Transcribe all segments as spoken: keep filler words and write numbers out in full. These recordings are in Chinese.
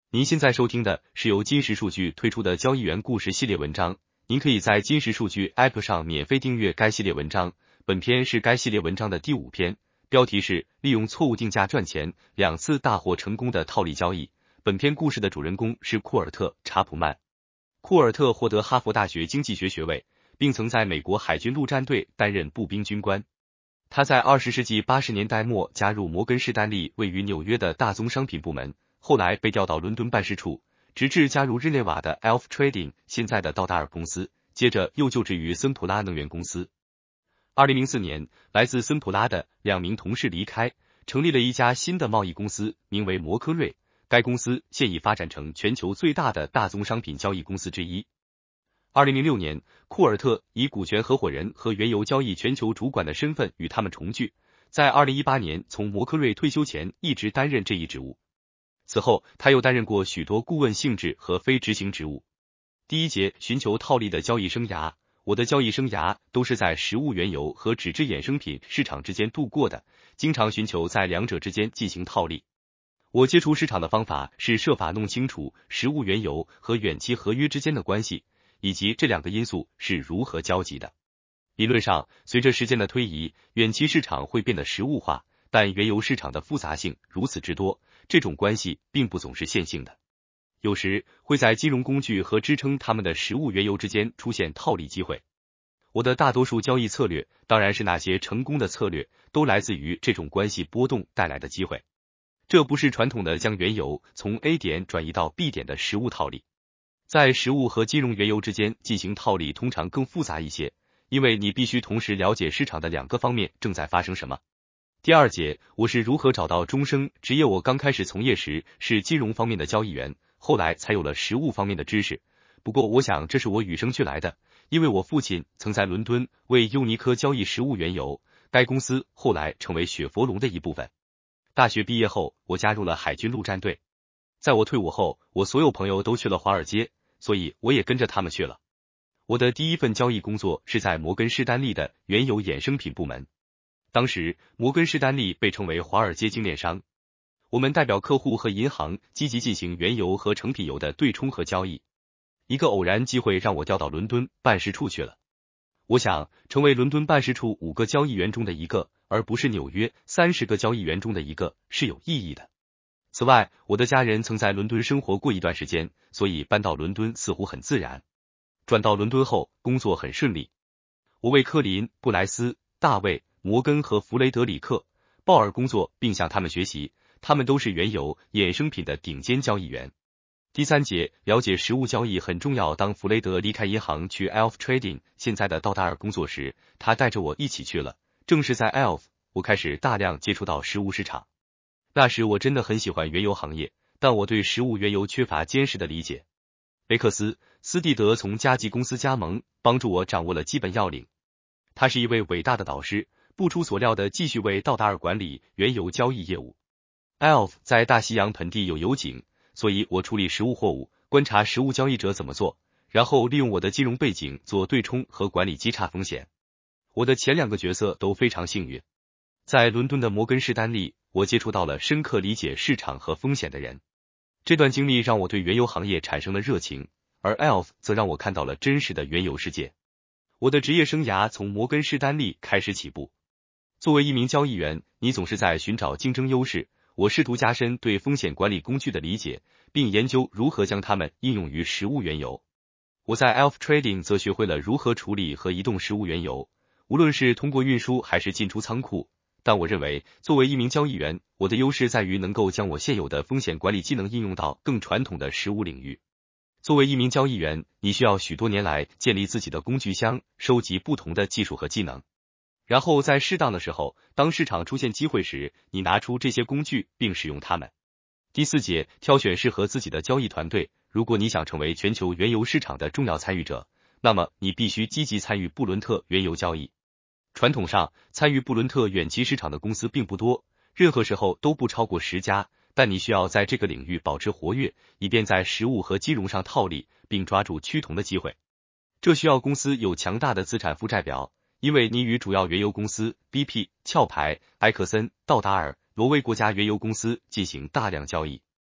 您现在收听的是由金石数据推出的交易员故事系列文章，您可以在金石数据 App 上免费订阅该系列文章。本篇是该系列文章的第五篇，标题是利用错误定价赚钱，两次大获成功的套利交易。本篇故事的主人公是库尔特·查普曼。库尔特获得哈佛大学经济学学位，并曾在美国海军陆战队担任步兵军官。他在二十世纪八十年代末加入摩根士丹利位于纽约的大宗商品部门，后来被调到伦敦办事处，直至加入日内瓦的 Elf Trading 现在的道达尔公司，接着又就职于森普拉能源公司。二零零四年，来自森普拉的两名同事离开，成立了一家新的贸易公司，名为摩科瑞。该公司现已发展成全球最大的大宗商品交易公司之一。二零零六年，库尔特以股权合伙人和原油交易全球主管的身份与他们重聚，在二零一八年从摩科瑞退休前一直担任这一职务。此后，他又担任过许多顾问性质和非执行职务。第一节寻求套利的交易生涯，我的交易生涯都是在实物原油和纸质衍生品市场之间度过的，经常寻求在两者之间进行套利。我接触市场的方法是设法弄清楚实物原油和远期合约之间的关系，以及这两个因素是如何交集的。理论上，随着时间的推移，远期市场会变得实物化，但原油市场的复杂性如此之多，这种关系并不总是线性的。有时会在金融工具和支撑它们的实物原油之间出现套利机会。我的大多数交易策略，当然是那些成功的策略，都来自于这种关系波动带来的机会。这不是传统的将原油从 A 点转移到 B 点的实物套利。在实物和金融原油之间进行套利通常更复杂一些，因为你必须同时了解市场的两个方面正在发生什么。第二节，我是如何找到终生职业。我刚开始从业时是金融方面的交易员，后来才有了实物方面的知识。不过我想这是我与生俱来的，因为我父亲曾在伦敦为尤尼科交易实物原油，该公司后来成为雪佛龙的一部分。大学毕业后，我加入了海军陆战队。在我退伍后，我所有朋友都去了华尔街，所以我也跟着他们去了。我的第一份交易工作是在摩根士丹利的原油衍生品部门。当时，摩根士丹利被称为华尔街精炼商。我们代表客户和银行积极进行原油和成品油的对冲和交易。一个偶然机会让我调到伦敦办事处去了。我想成为伦敦办事处五个交易员中的一个，而不是纽约三十个交易员中的一个，是有意义的。此外，我的家人曾在伦敦生活过一段时间，所以搬到伦敦似乎很自然。转到伦敦后，工作很顺利。我为科林、布莱斯、大卫、摩根和弗雷德里克·鲍尔工作，并向他们学习，他们都是原油衍生品的顶尖交易员。第三节，了解实物交易很重要。当弗雷德离开银行去 Elf Trading 现在的道达尔工作时，他带着我一起去了。正是在 Elf， 我开始大量接触到实物市场。那时我真的很喜欢原油行业，但我对实物原油缺乏坚实的理解。雷克斯·斯蒂德从加急公司加盟，帮助我掌握了基本要领。他是一位伟大的导师，不出所料的继续为道达尔管理原油交易业务。Elf 在大西洋盆地有油井，所以我处理实物货物，观察实物交易者怎么做，然后利用我的金融背景做对冲和管理基差风险。我的前两个角色都非常幸运。在伦敦的摩根士丹利，我接触到了深刻理解市场和风险的人。这段经历让我对原油行业产生了热情，而 Elf 则让我看到了真实的原油世界。我的职业生涯从摩根士丹利开始起步。作为一名交易员，你总是在寻找竞争优势。我试图加深对风险管理工具的理解，并研究如何将它们应用于实物原油。我在 Elf Trading 则学会了如何处理和移动实物原油，无论是通过运输还是进出仓库。但我认为，作为一名交易员，我的优势在于能够将我现有的风险管理技能应用到更传统的实物领域。作为一名交易员，你需要许多年来建立自己的工具箱，收集不同的技术和技能。然后在适当的时候，当市场出现机会时，你拿出这些工具并使用它们。第四节，挑选适合自己的交易团队。如果你想成为全球原油市场的重要参与者，那么你必须积极参与布伦特原油交易。传统上，参与布伦特远期市场的公司并不多，任何时候都不超过十家，但你需要在这个领域保持活跃，以便在实物和金融上套利，并抓住趋同的机会。这需要公司有强大的资产负债表，因为你与主要原油公司 B P、壳牌、埃克森、道达尔、挪威国家原油公司进行大量交易。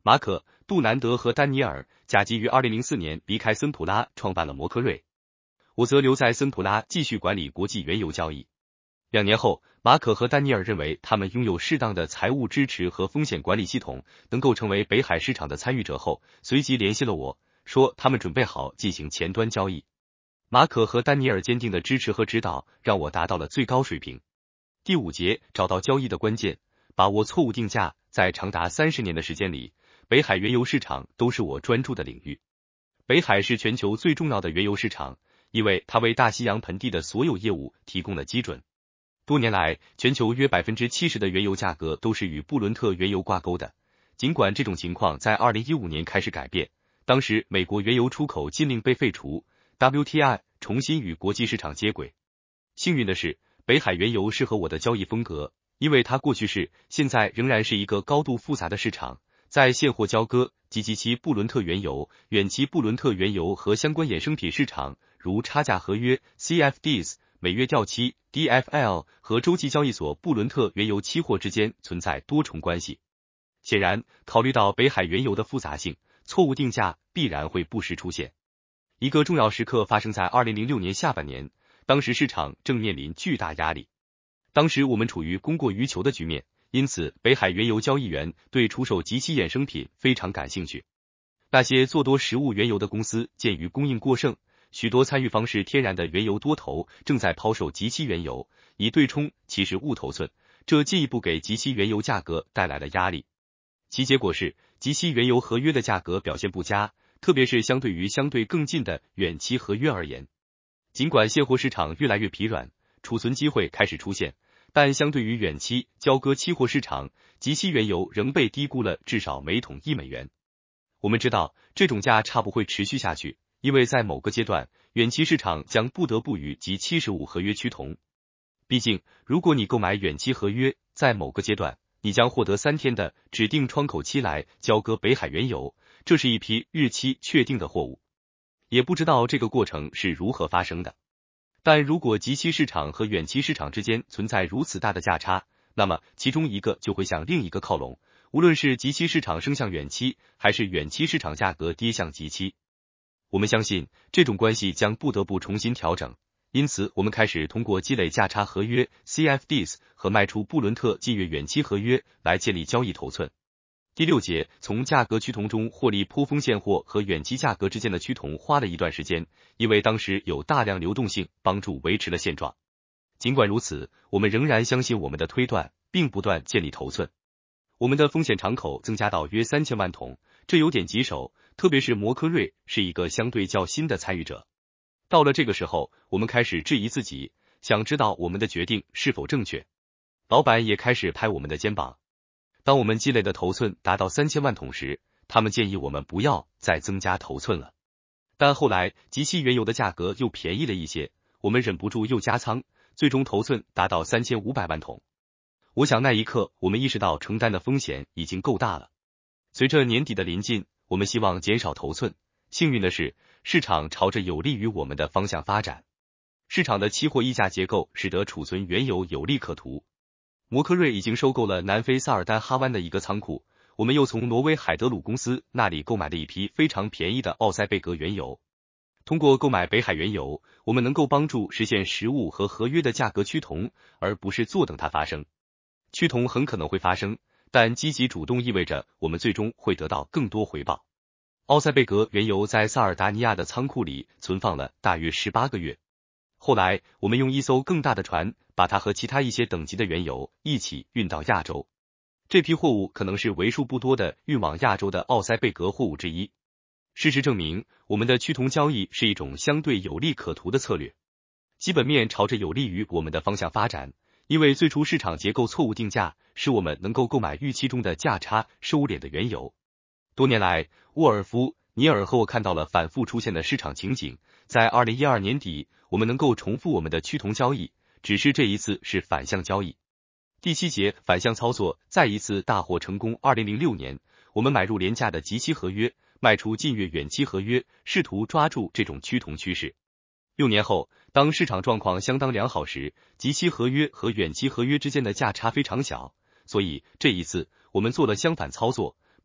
马可、杜南德和丹尼尔假基于二零零四年离开森普拉，创办了摩科瑞。我则留在森普拉继续管理国际原油交易。两年后，马可和丹尼尔认为他们拥有适当的财务支持和风险管理系统，能够成为北海市场的参与者后，随即联系了我，说他们准备好进行前端交易。马可和丹尼尔坚定的支持和指导，让我达到了最高水平。第五节，找到交易的关键，把握错误定价。在长达三十年的时间里，北海原油市场都是我专注的领域。北海是全球最重要的原油市场，因为它为大西洋盆地的所有业务提供了基准。多年来，全球约 百分之七十 的原油价格都是与布伦特原油挂钩的。尽管这种情况在二零一五年开始改变，当时美国原油出口禁令被废除 ，W T I 重新与国际市场接轨。幸运的是，北海原油适合我的交易风格，因为它过去是、现在仍然是一个高度复杂的市场。在现货交割、即期期布伦特原油、远期布伦特原油和相关衍生品市场，如差价合约 C F Ds、每月掉期 D F L 和洲际交易所布伦特原油期货之间存在多重关系。显然，考虑到北海原油的复杂性，错误定价必然会不时出现。一个重要时刻发生在二零零六年下半年，当时市场正面临巨大压力。当时我们处于供过于求的局面，因此北海原油交易员对出售即期衍生品非常感兴趣。那些做多实物原油的公司鉴于供应过剩，许多参与方式天然的原油多头正在抛售即期原油，以对冲其实物头寸，这进一步给即期原油价格带来了压力。其结果是，即期原油合约的价格表现不佳，特别是相对于相对更近的远期合约而言。尽管现货市场越来越疲软，储存机会开始出现，但相对于远期交割期货市场，即期原油仍被低估了至少每桶一美元。我们知道这种价差不会持续下去，因为在某个阶段，远期市场将不得不与即七十五合约趋同。毕竟，如果你购买远期合约，在某个阶段，你将获得三天的指定窗口期来交割北海原油，这是一批日期确定的货物。也不知道这个过程是如何发生的。但如果即期市场和远期市场之间存在如此大的价差，那么其中一个就会向另一个靠拢，无论是即期市场升向远期，还是远期市场价格跌向即期。我们相信这种关系将不得不重新调整，因此我们开始通过积累价差合约 C F Ds 和卖出布伦特近月远期合约来建立交易头寸。第六节，从价格趋同中获利。颇丰现货和远期价格之间的趋同花了一段时间，因为当时有大量流动性帮助维持了现状。尽管如此，我们仍然相信我们的推断，并不断建立头寸。我们的风险敞口增加到约三千万桶，这有点棘手，特别是摩科瑞是一个相对较新的参与者。到了这个时候，我们开始质疑自己，想知道我们的决定是否正确。老板也开始拍我们的肩膀。当我们积累的头寸达到三千万桶时，他们建议我们不要再增加头寸了。但后来即期原油的价格又便宜了一些，我们忍不住又加仓，最终头寸达到三千五百万桶。我想那一刻我们意识到承担的风险已经够大了。随着年底的临近，我们希望减少头寸。幸运的是，市场朝着有利于我们的方向发展。市场的期货溢价结构使得储存原油有利可图。摩科瑞已经收购了南非萨尔丹哈湾的一个仓库，我们又从挪威海德鲁公司那里购买了一批非常便宜的奥塞贝格原油。通过购买北海原油，我们能够帮助实现实物和合约的价格趋同，而不是坐等它发生。趋同很可能会发生，但积极主动意味着我们最终会得到更多回报。奥塞贝格原油在萨尔达尼亚的仓库里存放了大约十八个月。后来，我们用一艘更大的船，把它和其他一些等级的原油一起运到亚洲。这批货物可能是为数不多的运往亚洲的奥塞贝格货物之一。事实证明，我们的趋同交易是一种相对有利可图的策略。基本面朝着有利于我们的方向发展，因为最初市场结构错误定价，使我们能够购买预期中的价差收敛的原油。多年来，沃尔夫、尼尔和我看到了反复出现的市场情景。在二零一二年底，我们能够重复我们的趋同交易，只是这一次是反向交易。第七节，反向操作再一次大获成功。二零零六年，我们买入廉价的即期合约，卖出近月远期合约，试图抓住这种趋同趋势。六年后，当市场状况相当良好时，即期合约和远期合约之间的价差非常小，所以这一次我们做了相反操作，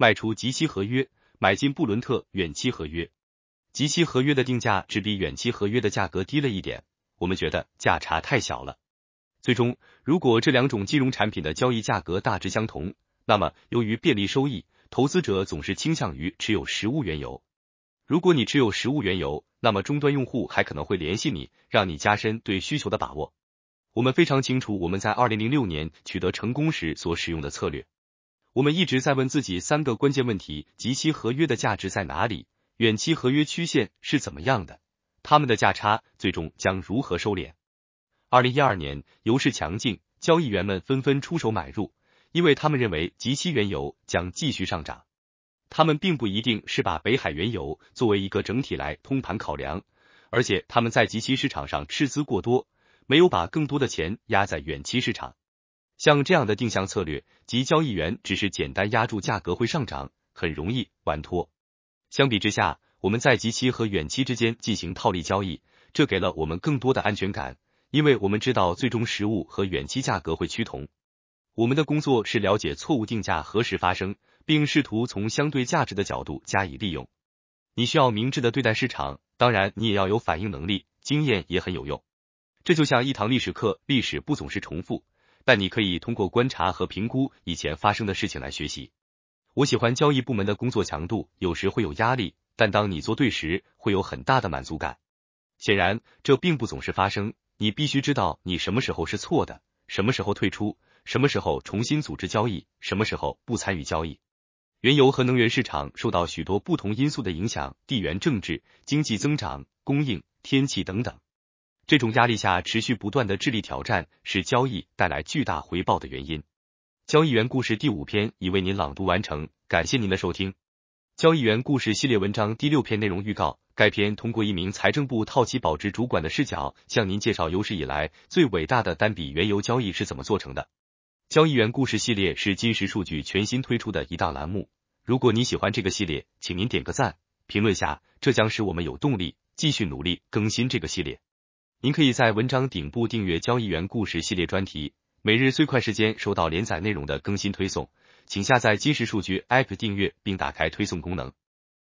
卖出即期合约，买进布伦特远期合约。即期合约的定价只比远期合约的价格低了一点，我们觉得价差太小了。最终，如果这两种金融产品的交易价格大致相同，那么由于便利收益，投资者总是倾向于持有实物原油。如果你持有实物原油，那么终端用户还可能会联系你，让你加深对需求的把握。我们非常清楚我们在二零零六年取得成功时所使用的策略。我们一直在问自己三个关键问题：即期合约的价值在哪里？远期合约曲线是怎么样的？它们的价差最终将如何收敛？二零一二年，油市强劲，交易员们纷纷出手买入，因为他们认为即期原油将继续上涨。他们并不一定是把北海原油作为一个整体来通盘考量，而且他们在即期市场上赤资过多，没有把更多的钱压在远期市场。像这样的定向策略，即交易员只是简单压住价格会上涨，很容易玩脱。相比之下，我们在即期和远期之间进行套利交易，这给了我们更多的安全感，因为我们知道最终实物和远期价格会趋同。我们的工作是了解错误定价何时发生，并试图从相对价值的角度加以利用。你需要明智的对待市场，当然你也要有反应能力，经验也很有用。这就像一堂历史课，历史不总是重复，但你可以通过观察和评估以前发生的事情来学习。我喜欢交易部门的工作强度，有时会有压力，但当你做对时，会有很大的满足感。显然，这并不总是发生，你必须知道你什么时候是错的，什么时候退出，什么时候重新组织交易，什么时候不参与交易。原油和能源市场受到许多不同因素的影响，地缘政治、经济增长、供应、天气等等。这种压力下持续不断的智力挑战，是交易带来巨大回报的原因。交易员故事第五篇已为您朗读完成，感谢您的收听。交易员故事系列文章第六篇内容预告，该篇通过一名财政部套期保值主管的视角，向您介绍有史以来最伟大的单笔原油交易是怎么做成的。交易员故事系列是金石数据全新推出的一档栏目，如果你喜欢这个系列，请您点个赞，评论下，这将使我们有动力继续努力更新这个系列。您可以在文章顶部订阅交易员故事系列专题，每日最快时间收到连载内容的更新推送，请下载金石数据 App 订阅并打开推送功能。